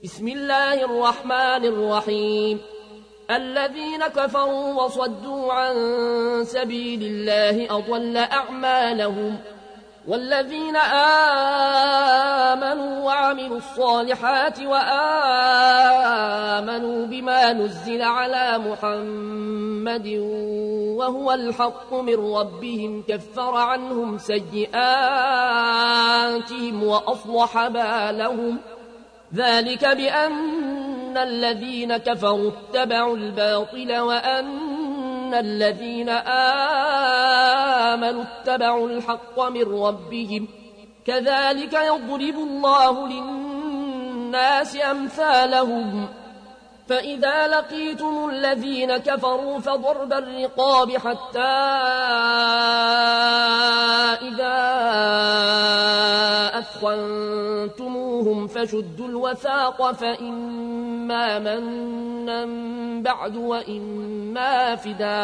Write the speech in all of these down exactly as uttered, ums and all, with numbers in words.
بسم الله الرحمن الرحيم. الذين كفروا وصدوا عن سبيل الله أضل أعمالهم، والذين آمنوا وعملوا الصالحات وآمنوا بما نزل على محمد وهو الحق من ربهم كفر عنهم سيئاتهم وأصلح بالهم. ذلك بأن الذين كفروا اتبعوا الباطل وأن الذين آمنوا اتبعوا الحق من ربهم. كذلك يضرب الله للناس أمثالهم. فإذا لقيتم الذين كفروا فضرب الرقاب حتى إذا أثخنتموهم فشدوا الوثاق، فإما منا بعد وإما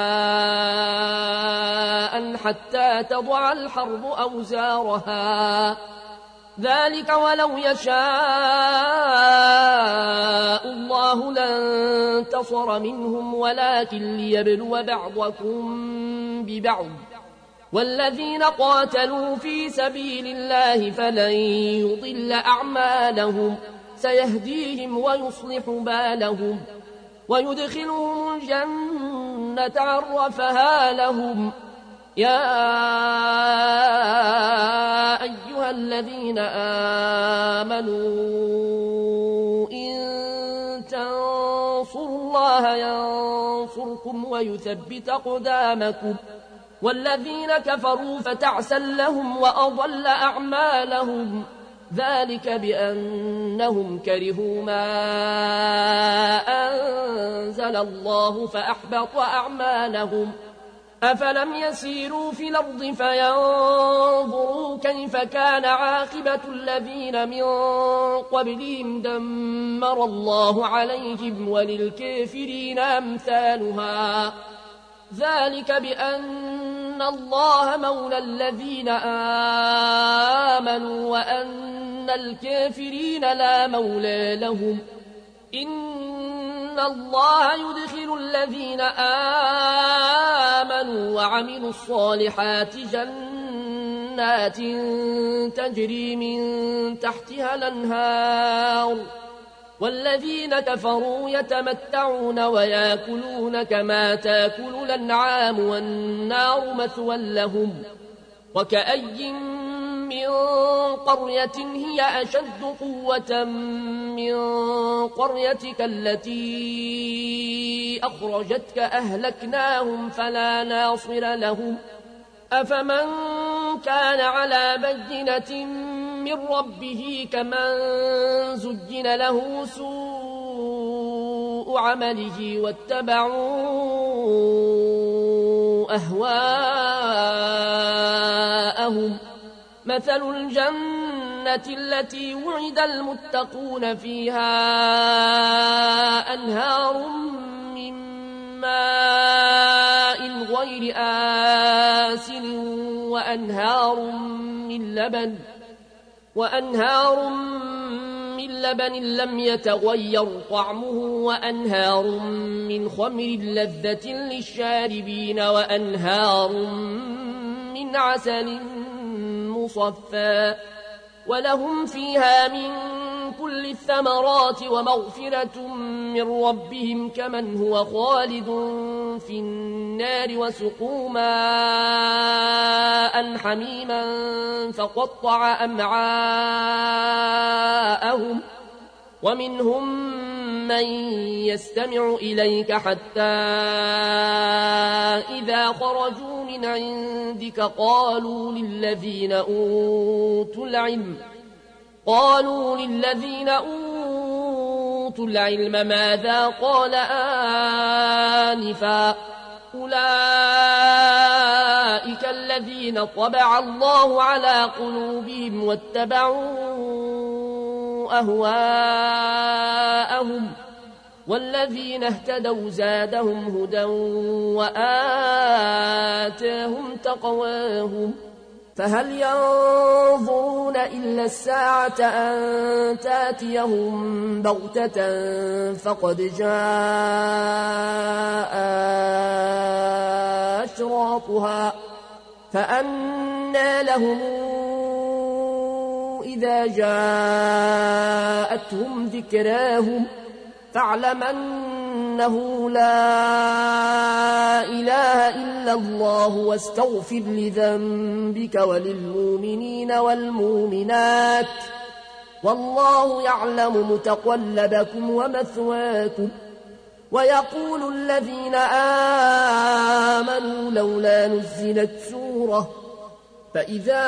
فداء حتى تضع الحرب أوزارها. ذلك ولو يشاء الله لانتصر منهم ولكن ليبلو بعضكم ببعض. والذين قاتلوا في سبيل الله فلن يضل أعمالهم، سيهديهم ويصلح بالهم ويدخلهم الجنة عرفها لهم. يا أيها الذين آمنوا إن تنصروا الله ينصركم ويثبت أقدامكم. والذين كفروا فتعسا لهم وأضل أعمالهم. ذلك بأنهم كرهوا ما أنزل الله فأحبط أعمالهم. أفلم يسيروا في الأرض فينظروا كيف كان عاقبة الذين من قبلهم دمر الله عليهم وللكافرين أمثالها. ذلك بأن الله مولى الذين آمنوا وأن الكافرين لا مولى لهم. إن الله يدخل الذين آمنوا وعملوا الصالحات جنات تجري من تحتها الأنهار، والذين كفروا يتمتعون ويأكلون كما تأكل الأنعام والنار مثوى لهم. وكأي من قرية هي أشد قوة من قريتك التي أخرجتك أهلكناهم فلا ناصر لهم. أفمن كان على بينة من ربه كمن زجن له سوء عمله واتبعوا أهواءهم. مثل الجنة التي وعد المتقون فيها أنهار من ماء غير آسن وأنهار من لبن وأنهار من لبن لم يتغير طعمه وأنهار من خمر لذة للشاربين وأنهار من عسل مصفى ولهم فيها من كل الثمرات ومغفرة من ربهم كمن هو خالد في النار وسقوا ماء حميما فقطع أمعاءهم. ومنهم من يستمع إليك حتى إذا خرجوا من عندك قالوا للذين أوتوا العلم قالوا للذين أوتوا العلم ماذا قال آنفا. أولئك الذين طبع الله على قلوبهم واتبعوا أهواءهم. والذين اهتدوا زادهم هدى وآتاهم تقواهم. فهل ينظرون إلا الساعة أن تاتيهم بغتة فقد جاء أشراطها فأنى لهم إذا جاءتهم ذكراهم فاعلم أنه لا إله إلا الله واستغفر لذنبك وللمؤمنين والمؤمنات والله يعلم متقلبكم ومثواكم. ويقول الذين آمنوا لولا نزلت سورة فإذا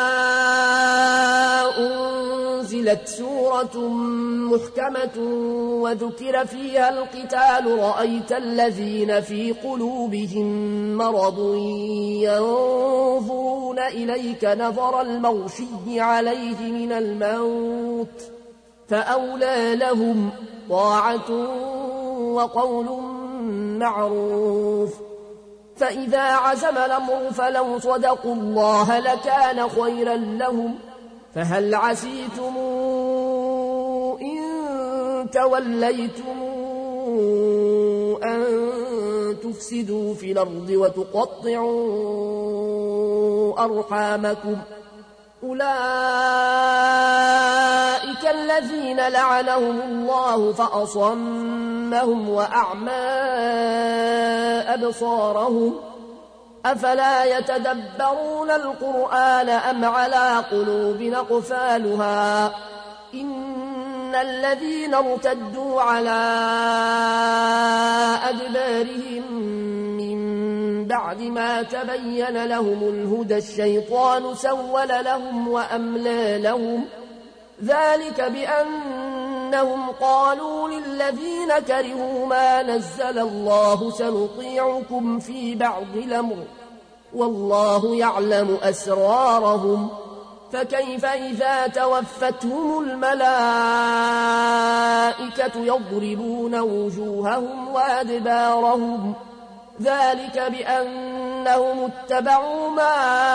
أنزلت سورة محكمة وذكر فيها القتال رأيت الذين في قلوبهم مرض ينظرون إليك نظر المغشي عليه من الموت فأولى لهم طاعة وقول معروف. فإذا عزم الأمر فلو صدقوا الله لكان خيرا لهم. فهل عسيتم إن توليتم أن تفسدوا في الأرض وتقطعوا أرحامكم أولئك الذين لعنهم الله فأصمهم وأعمى أبصارهم أفلا يتدبرون القرآن أم على قلوب أقفالها إن الذين ارتدوا على أدبارهم من بعد ما تبين لهم الهدى الشيطان سول لهم وأملى لهم ذلك بأنهم قالوا للذين كرهوا ما نزل الله سنطيعكم في بعض الأمر والله يعلم أسرارهم فكيف إذا توفتهم الملائكة يضربون وجوههم وأدبارهم ذلك بأنهم اتبعوا ما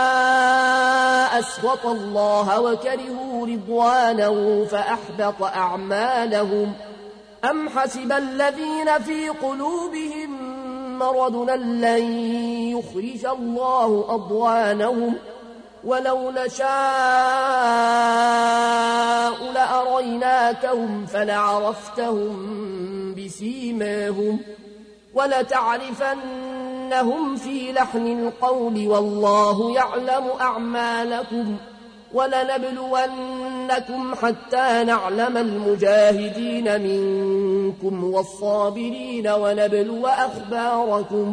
أسخط الله وكرهوا رضوانه فأحبط أعمالهم. أم حسب الذين في قلوبهم مرض لن يخرج الله أضغانهم ولو نشاء لأريناكهم فلعرفتهم بسيماهم ولتعرفنهم في لحن القول والله يعلم أعمالكم ولنبلونكم حتى نعلم المجاهدين منكم والصابرين ونبلو أخباركم.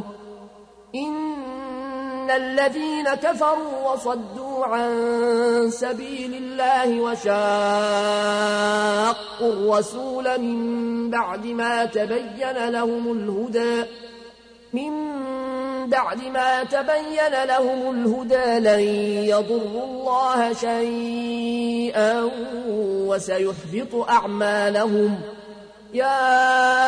إن الذين كفروا وصدوا عن سبيل الله وشاقوا الرسول من بعد ما تبين لهم الهدى من بعد ما تبين لهم الهدى لن يضروا الله شيئا وسيحبط أعمالهم. يا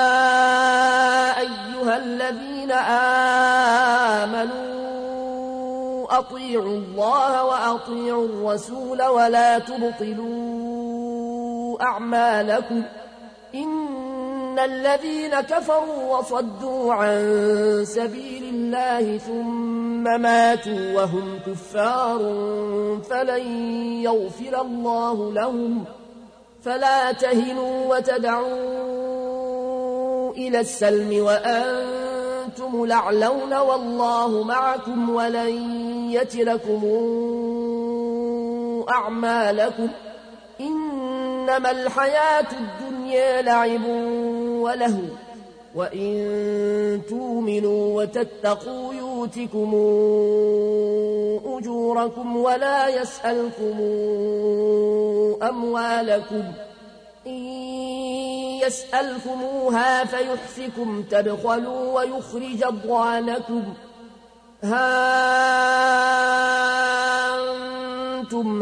أيها الذين آمنوا أطيعوا الله وأطيعوا الرسول ولا تبطلوا أعمالكم إن الذين كفروا وصدوا عن سبيل الله ثم ماتوا وهم كفار فلن يغفر الله لهم. فلا تهنوا وتدعوا إلى السلم وأنتم الأعلون والله معكم ولن يتركم أعمالكم. إنما الحياة الدنيا لعب ولهو وإن تؤمنوا وتتقوا يؤتكم أجوركم ولا يسألكم أموالكم إن يسألكموها فيحفكم تبخلوا ويخرج أضغانكم. ها أنتم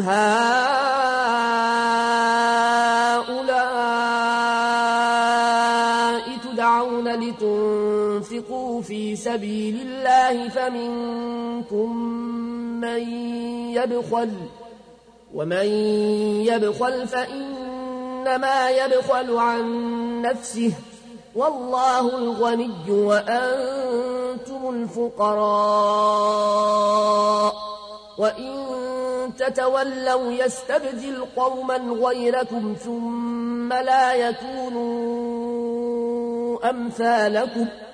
هؤلاء تدعون لتنفقوا في سبيل الله فمنكم من يبخل ومن يبخل فإنما يبخل عن نفسه والله الغني وأنتم الفقراء وإن تتولوا يستبدل قوما غيركم ثم لا يكونوا أمثالكم